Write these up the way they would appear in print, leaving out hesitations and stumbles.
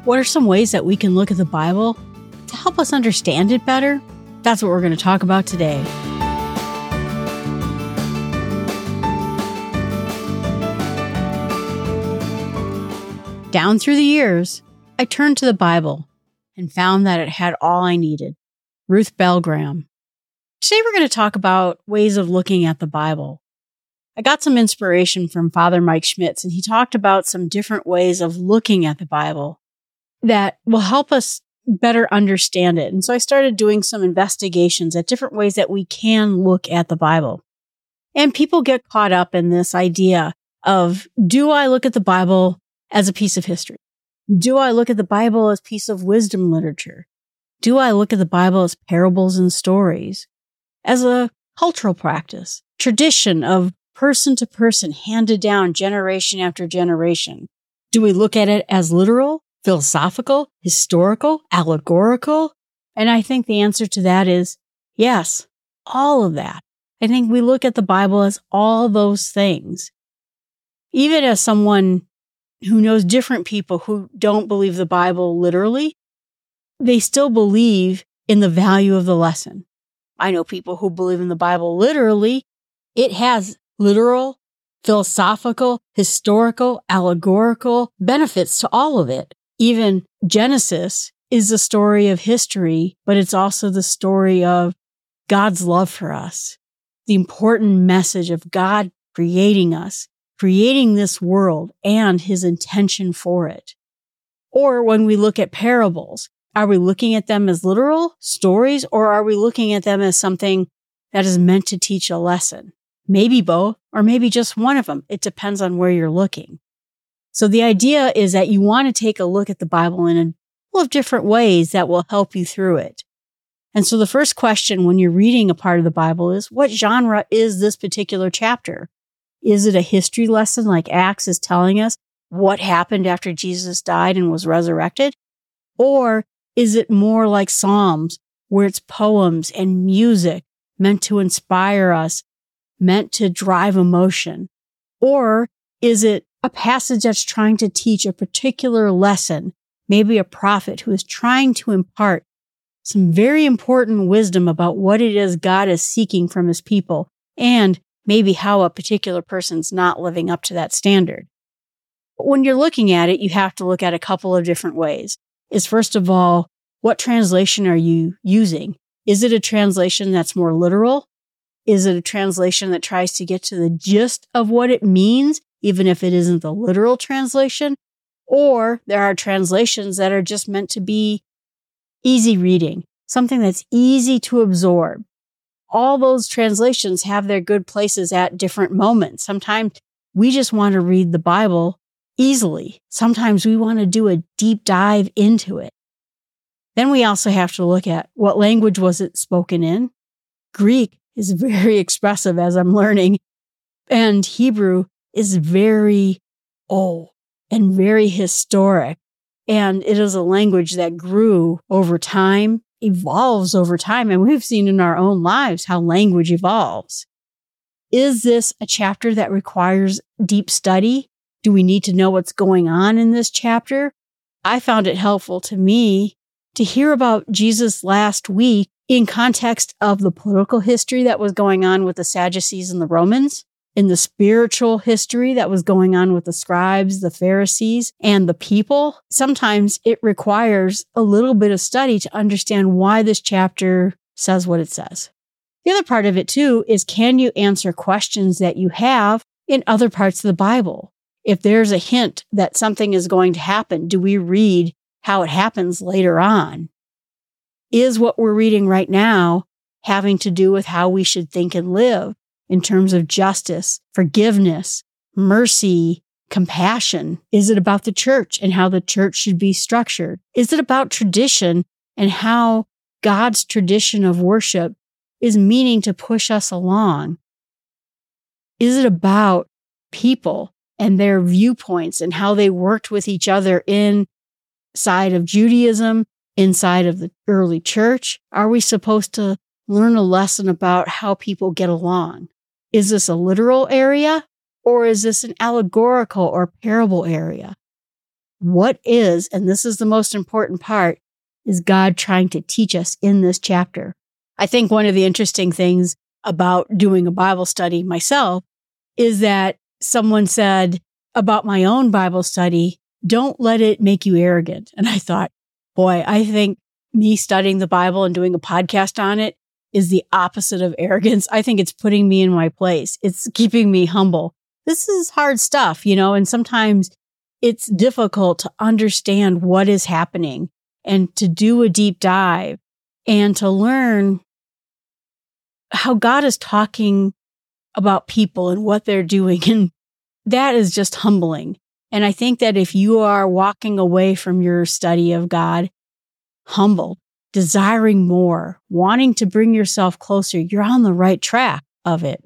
What are some ways that we can look at the Bible to help us understand it better? That's what we're going to talk about today. Down through the years, I turned to the Bible and found that it had all I needed. Ruth Bell Graham. Today we're going to talk about ways of looking at the Bible. I got some inspiration from Father Mike Schmitz, and he talked about some different ways of looking at the Bible that will help us better understand it. And so I started doing some investigations at different ways that we can look at the Bible. And people get caught up in this idea of, do I look at the Bible as a piece of history? Do I look at the Bible as a piece of wisdom literature? Do I look at the Bible as parables and stories? As a cultural practice, tradition of person to person, handed down generation after generation? Do we look at it as literal, philosophical, historical, allegorical? And I think the answer to that is yes, all of that. I think we look at the Bible as all those things. Even as someone who knows different people who don't believe the Bible literally, they still believe in the value of the lesson. I know people who believe in the Bible literally. It has literal, philosophical, historical, allegorical benefits to all of it. Even Genesis is a story of history, but it's also the story of God's love for us. The important message of God creating us, creating this world, and his intention for it. Or when we look at parables, are we looking at them as literal stories, or are we looking at them as something that is meant to teach a lesson? Maybe both, or maybe just one of them. It depends on where you're looking. So the idea is that you want to take a look at the Bible in a couple of different ways that will help you through it. And so the first question when you're reading a part of the Bible is, what genre is this particular chapter? Is it a history lesson like Acts is telling us what happened after Jesus died and was resurrected? Or is it more like Psalms, where it's poems and music meant to inspire us, meant to drive emotion? Or is it a passage that's trying to teach a particular lesson, maybe a prophet who is trying to impart some very important wisdom about what it is God is seeking from his people, and maybe how a particular person's not living up to that standard? But when you're looking at it, you have to look at a couple of different ways. Is first of all, what translation are you using? Is it a translation that's more literal? Is it a translation that tries to get to the gist of what it means, even if it isn't the literal translation? Or there are translations that are just meant to be easy reading, something that's easy to absorb. All those translations have their good places at different moments. Sometimes we just want to read the Bible easily. Sometimes we want to do a deep dive into it. Then we also have to look at what language was it spoken in. Greek is very expressive, as I'm learning, and Hebrew is very old and very historic. And it is a language that grew over time, evolves over time, and we've seen in our own lives how language evolves. Is this a chapter that requires deep study? Do we need to know what's going on in this chapter? I found it helpful to me to hear about Jesus last week in context of the political history that was going on with the Sadducees and the Romans, in the spiritual history that was going on with the scribes, the Pharisees, and the people. Sometimes it requires a little bit of study to understand why this chapter says what it says. The other part of it, too, is can you answer questions that you have in other parts of the Bible? If there's a hint that something is going to happen, do we read how it happens later on? Is what we're reading right now having to do with how we should think and live in terms of justice, forgiveness, mercy, compassion? Is it about the church and how the church should be structured? Is it about tradition and how God's tradition of worship is meaning to push us along? Is it about people and their viewpoints and how they worked with each other inside of Judaism, inside of the early church? Are we supposed to learn a lesson about how people get along? Is this a literal area, or is this an allegorical or parable area? what is, and this is the most important part, is God trying to teach us in this chapter? I think one of the interesting things about doing a Bible study myself is that someone said about my own Bible study, don't let it make you arrogant. And I thought, boy, I think me studying the Bible and doing a podcast on it is the opposite of arrogance. I think it's putting me in my place. It's keeping me humble. This is hard stuff, and sometimes it's difficult to understand what is happening and to do a deep dive and to learn how God is talking about people and what they're doing. And that is just humbling. And I think that if you are walking away from your study of God, humbled, desiring more, wanting to bring yourself closer, you're on the right track of it.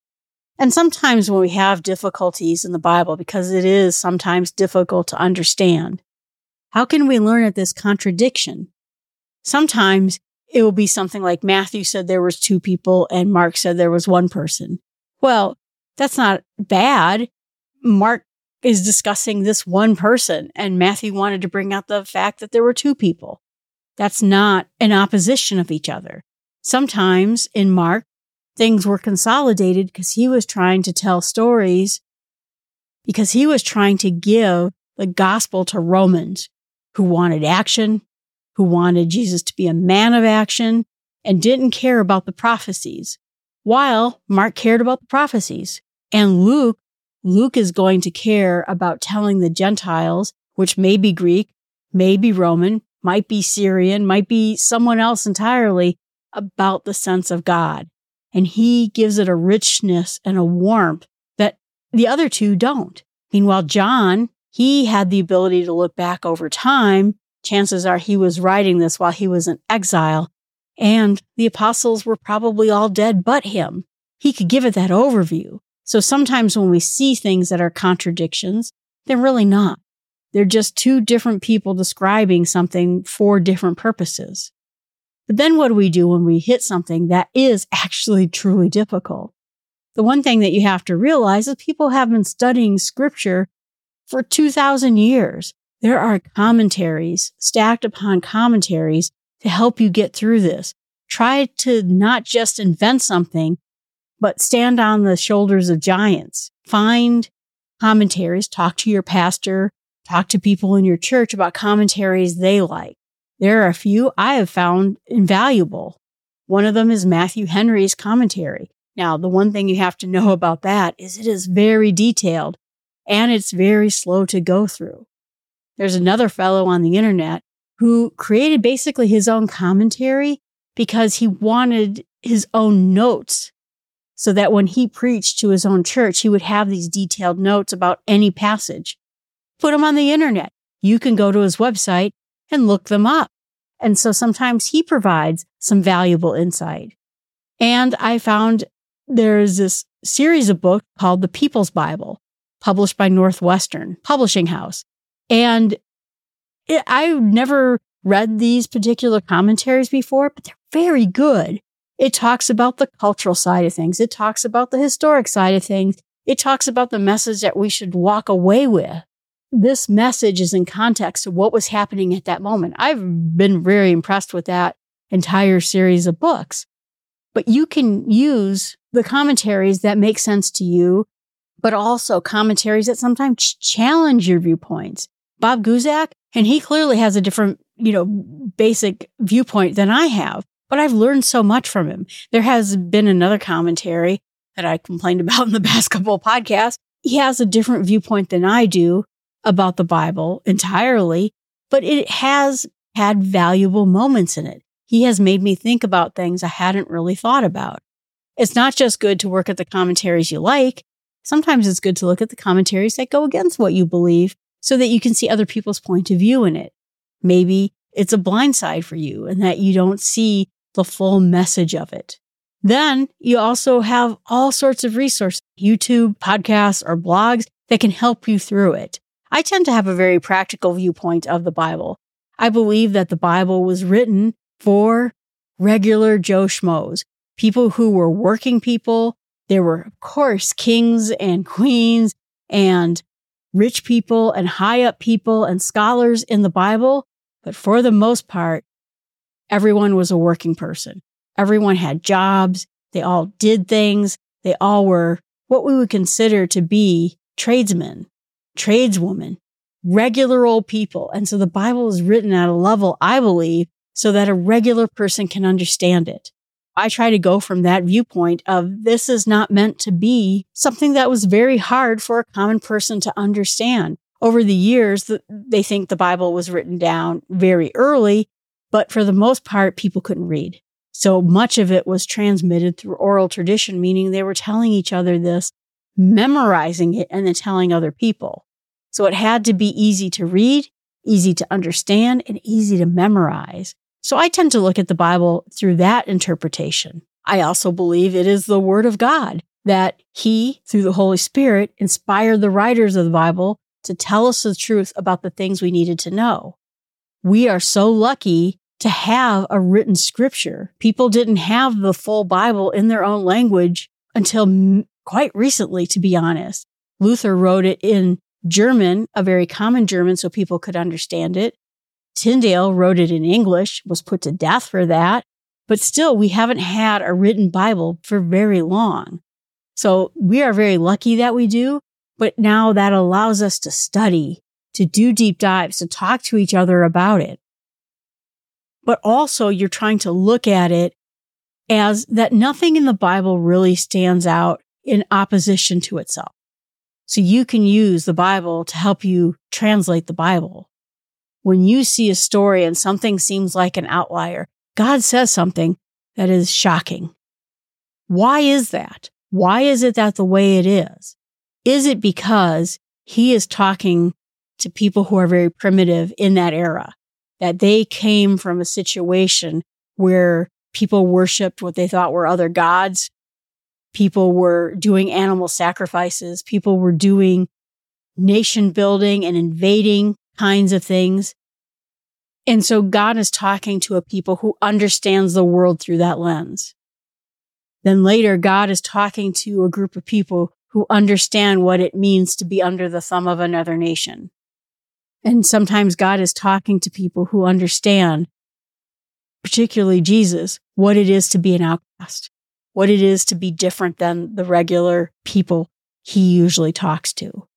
And sometimes when we have difficulties in the Bible, because it is sometimes difficult to understand, how can we learn at this contradiction? Sometimes it will be something like Matthew said there was 2 people and Mark said there was 1 person. Well, that's not bad. Mark is discussing this 1 person and Matthew wanted to bring out the fact that there were 2 people. That's not an opposition of each other. Sometimes in Mark, things were consolidated because he was trying to tell stories, because he was trying to give the gospel to Romans who wanted action, who wanted Jesus to be a man of action, and didn't care about the prophecies, while Mark cared about the prophecies. And Luke is going to care about telling the Gentiles, which may be Greek, may be Roman, might be Syrian, might be someone else entirely, about the sense of God. And he gives it a richness and a warmth that the other 2 don't. Meanwhile, John, he had the ability to look back over time. Chances are he was writing this while he was in exile, and the apostles were probably all dead but him. He could give it that overview. So sometimes when we see things that are contradictions, they're really not. They're just 2 different people describing something for different purposes. But then what do we do when we hit something that is actually truly difficult? The one thing that you have to realize is people have been studying scripture for 2,000 years. There are commentaries, stacked upon commentaries, to help you get through this. Try to not just invent something, but stand on the shoulders of giants. Find commentaries, talk to your pastor, talk to people in your church about commentaries they like. There are a few I have found invaluable. One of them is Matthew Henry's commentary. Now, the one thing you have to know about that is it is very detailed and it's very slow to go through. There's another fellow on the internet who created basically his own commentary because he wanted his own notes so that when he preached to his own church, he would have these detailed notes about any passage. Put them on the internet. You can go to his website and look them up. And so sometimes he provides some valuable insight. And I found there's this series of books called The People's Bible, published by Northwestern Publishing House. And I've never read these particular commentaries before, but they're very good. It talks about the cultural side of things. It talks about the historic side of things. It talks about the message that we should walk away with. This message is in context of what was happening at that moment. I've been very impressed with that entire series of books. But you can use the commentaries that make sense to you, but also commentaries that sometimes challenge your viewpoints. Bob Guzik, and he clearly has a different, basic viewpoint than I have, but I've learned so much from him. There has been another commentary that I complained about in the past couple of podcasts. He has a different viewpoint than I do about the Bible entirely, but it has had valuable moments in it. He has made me think about things I hadn't really thought about. It's not just good to work at the commentaries you like. Sometimes it's good to look at the commentaries that go against what you believe so that you can see other people's point of view in it. Maybe it's a blind side for you and that you don't see the full message of it. Then you also have all sorts of resources, YouTube, podcasts, or blogs that can help you through it. I tend to have a very practical viewpoint of the Bible. I believe that the Bible was written for regular Joe Schmoes, people who were working people. There were, of course, kings and queens and rich people and high up people and scholars in the Bible, but for the most part, everyone was a working person. Everyone had jobs. They all did things. They all were what we would consider to be tradesmen, tradeswomen, regular old people. And so the Bible is written at a level, I believe, so that a regular person can understand it. I try to go from that viewpoint of this is not meant to be something that was very hard for a common person to understand. Over the years, they think the Bible was written down very early, but for the most part, people couldn't read. So much of it was transmitted through oral tradition, meaning they were telling each other this, memorizing it, and then telling other people. So it had to be easy to read, easy to understand, and easy to memorize. So I tend to look at the Bible through that interpretation. I also believe it is the Word of God, that He, through the Holy Spirit, inspired the writers of the Bible to tell us the truth about the things we needed to know. We are so lucky to have a written scripture. People didn't have the full Bible in their own language until quite recently, to be honest. Luther wrote it in German, a very common German, so people could understand it. Tyndale wrote it in English, was put to death for that. But still, we haven't had a written Bible for very long. So we are very lucky that we do. But now that allows us to study, to do deep dives, to talk to each other about it. But also you're trying to look at it as that nothing in the Bible really stands out in opposition to itself. So you can use the Bible to help you translate the Bible. When you see a story and something seems like an outlier, God says something that is shocking. Why is that? Why is it that the way it is? Is it because He is talking to people who are very primitive in that era? That they came from a situation where people worshiped what they thought were other gods. People were doing animal sacrifices. People were doing nation building and invading kinds of things. And so God is talking to a people who understands the world through that lens. Then later, God is talking to a group of people who understand what it means to be under the thumb of another nation. And sometimes God is talking to people who understand, particularly Jesus, what it is to be an outcast, what it is to be different than the regular people He usually talks to.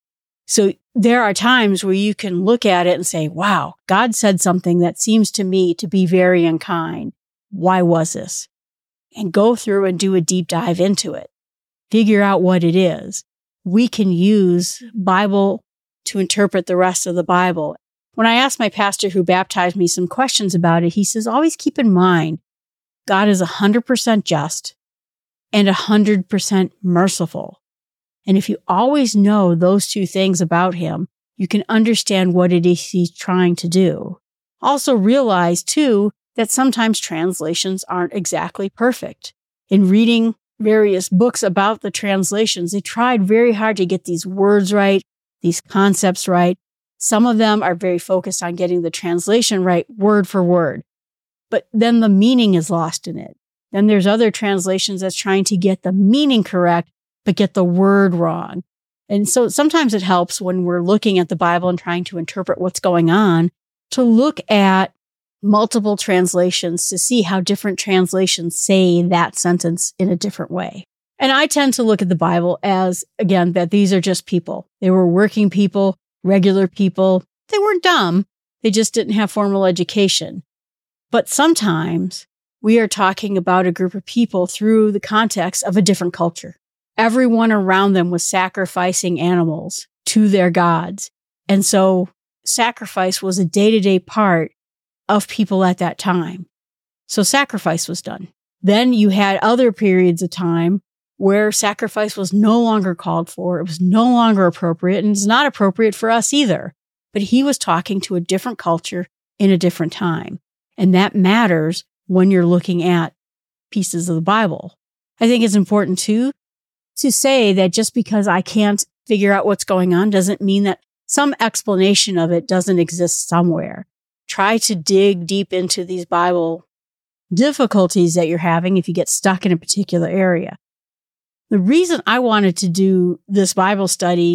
So there are times where you can look at it and say, wow, God said something that seems to me to be very unkind. Why was this? And go through and do a deep dive into it. Figure out what it is. We can use Bible to interpret the rest of the Bible. When I asked my pastor who baptized me some questions about it, he says, always keep in mind, God is 100% just and 100% merciful. And if you always know those two things about Him, you can understand what it is He's trying to do. Also realize, too, that sometimes translations aren't exactly perfect. In reading various books about the translations, they tried very hard to get these words right, these concepts right. Some of them are very focused on getting the translation right, word for word. But then the meaning is lost in it. Then there's other translations that's trying to get the meaning correct, but get the word wrong. And so sometimes it helps when we're looking at the Bible and trying to interpret what's going on to look at multiple translations to see how different translations say that sentence in a different way. And I tend to look at the Bible as, again, that these are just people. They were working people, regular people. They weren't dumb. They just didn't have formal education. But sometimes we are talking about a group of people through the context of a different culture. Everyone around them was sacrificing animals to their gods. And so sacrifice was a day-to-day part of people at that time. So sacrifice was done. Then you had other periods of time where sacrifice was no longer called for. It was no longer appropriate, and it's not appropriate for us either. But He was talking to a different culture in a different time. And that matters when you're looking at pieces of the Bible. I think it's important too to say that just because I can't figure out what's going on doesn't mean that some explanation of it doesn't exist somewhere. Try to dig deep into these Bible difficulties that you're having if you get stuck in a particular area. The reason I wanted to do this Bible study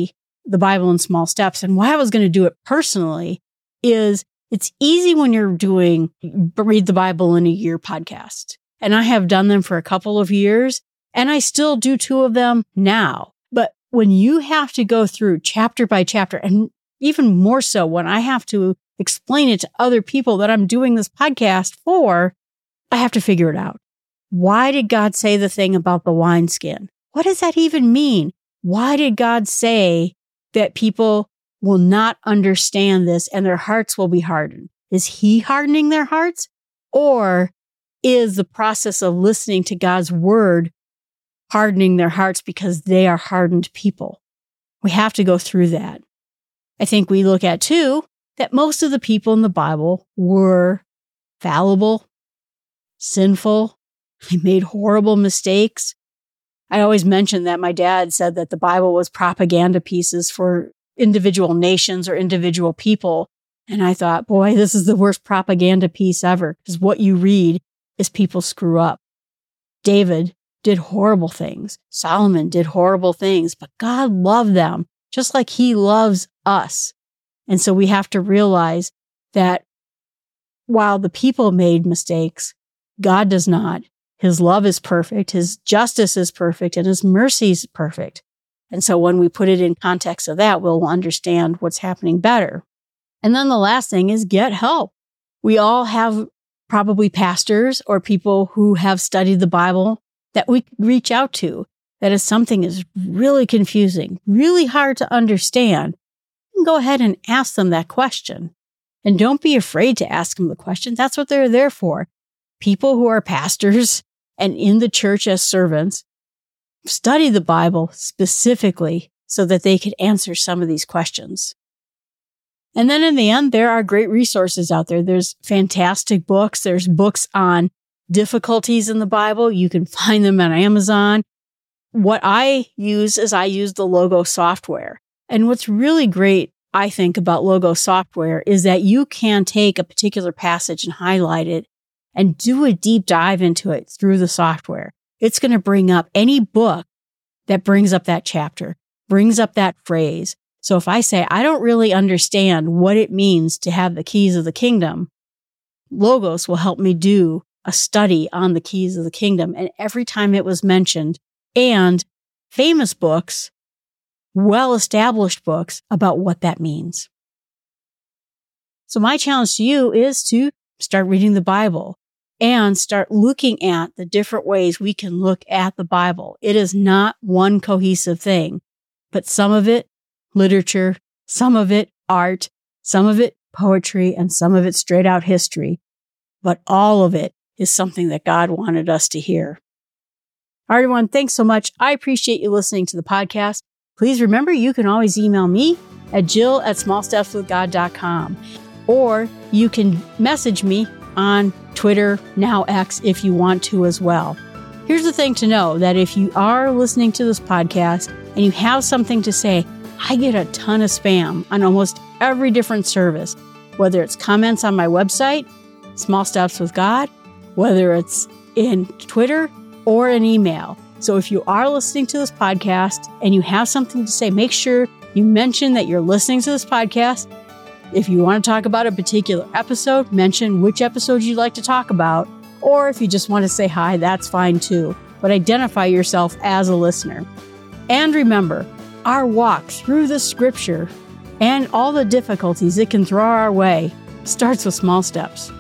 the Bible in small steps. And why I was going to do it personally is it's easy when you're doing Read the Bible in a Year podcast. And I have done them for a couple of years, and I still do 2 of them now. But when you have to go through chapter by chapter, and even more so when I have to explain it to other people that I'm doing this podcast for, I have to figure it out. Why did God say the thing about the wineskin? What does that even mean? Why did God say that people will not understand this and their hearts will be hardened? Is He hardening their hearts? Or is the process of listening to God's word hardening their hearts because they are hardened people? We have to go through that. I think we look at, too, that most of the people in the Bible were fallible, sinful. They made horrible mistakes. I always mention that my dad said that the Bible was propaganda pieces for individual nations or individual people. And I thought, boy, this is the worst propaganda piece ever, because what you read is people screw up. David did horrible things. Solomon did horrible things, but God loved them just like He loves us. And so we have to realize that while the people made mistakes, God does not. His love is perfect, His justice is perfect, and His mercy is perfect. And so when we put it in context of that, we'll understand what's happening better. And then the last thing is get help. We all have probably pastors or people who have studied the Bible that we reach out to. That if something is really confusing, really hard to understand, you can go ahead and ask them that question. And don't be afraid to ask them the question. That's what they're there for. People who are pastors and in the church as servants study the Bible specifically so that they could answer some of these questions. And then in the end, there are great resources out there. There's fantastic books. There's books on difficulties in the Bible. You can find them on Amazon. What I use is I use the Logos software. And what's really great, I think, about Logos software is that you can take a particular passage and highlight it and do a deep dive into it through the software. It's going to bring up any book that brings up that chapter, brings up that phrase. So if I say, I don't really understand what it means to have the keys of the kingdom, Logos will help me do a study on the keys of the kingdom. And every time it was mentioned, and famous books, well-established books about what that means. So my challenge to you is to start reading the Bible and start looking at the different ways we can look at the Bible. It is not one cohesive thing, but some of it literature, some of it art, some of it poetry, and some of it straight out history. But all of it is something that God wanted us to hear. All right, everyone, thanks so much. I appreciate you listening to the podcast. Please remember, you can always email me at jill@smallstepswithgod.com, or you can message me on Twitter, now X, if you want to as well. Here's the thing to know, that if you are listening to this podcast and you have something to say, I get a ton of spam on almost every different service, whether it's comments on my website, Small Steps with God, whether it's in Twitter or an email. So if you are listening to this podcast and you have something to say, make sure you mention that you're listening to this podcast. If you want to talk about a particular episode, mention which episode you'd like to talk about. Or if you just want to say hi, that's fine too. But identify yourself as a listener. And remember, our walk through the scripture and all the difficulties it can throw our way starts with small steps.